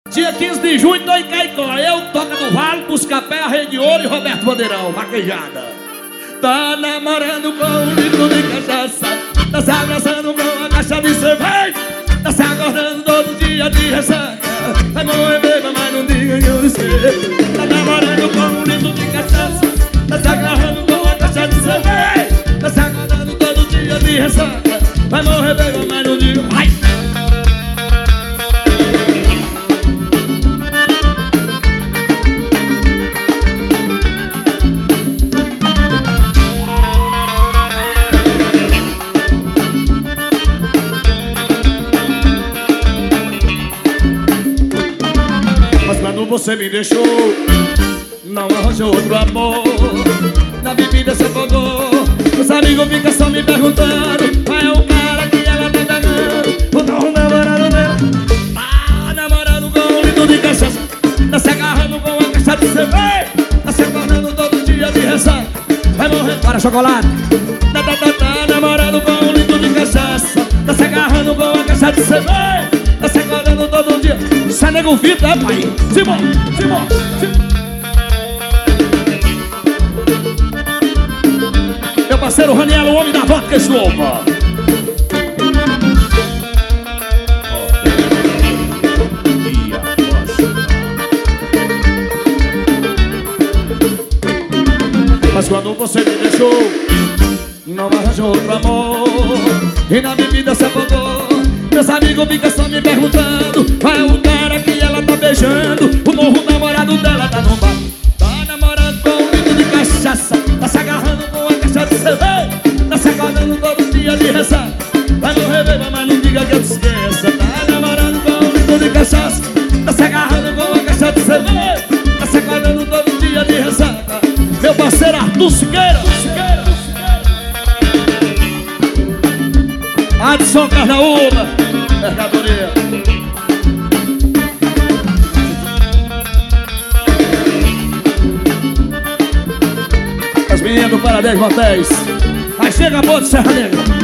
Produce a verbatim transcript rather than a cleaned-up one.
Dia quinze de junho, tô em Caicó. Eu, Toca do Vale, Buscapé, Rede Ouro e Roberto Bandeirão. Vaquejada. Tá namorando com um litro de cachaça, tá se abraçando com uma caixa de cerveja, tá se acordando todo dia de ressaca. Vai morrer beba, mas não diga que eu sei. Tá namorando com um litro de cachaça, tá se agarrando com uma caixa de cerveja, tá se acordando todo dia de ressaca. Vai morrer beba, mas não diga. Vai! Você me deixou, não arranjou outro amor, na bebida se afogou. Os amigos ficam só me perguntando qual é o cara que ela tá pegando. O novo namorado dela tá namorando com um litro de cachaça, tá se agarrando com uma caixa de cerveja, tá se acordando todo dia de ressaca. Vai morrer para chocolate. Tá, tá, tá, tá namorando com um litro de cachaça, tá se agarrando com uma caixa de cerveja, tá se acordando todo dia. Isso é nego vida, é pai? Simão, Simão, Simão. Meu parceiro Raniel, o homem da vodka eslova. Mas quando você me deixou, não arranjou outro amor, e na bebida se afogou. Meus amigos ficam só me perguntando qual é o cara que ela tá beijando. O novo namorado dela tá no bar, tá namorando com um litro de cachaça, tá se agarrando com uma caixa de cerveja, tá se acordando todo dia de ressaca. Vai morrer beba, mas não diga que eu te esqueça. Tá namorando com um litro de cachaça, tá se agarrando com uma caixa de cerveja, tá se acordando todo dia de ressaca. Meu parceiro Arthur Siqueira, Adson Carnaúba, mercadoria. As meninas do Parabéns Motéis. Aí chega a boa de Serra Negra.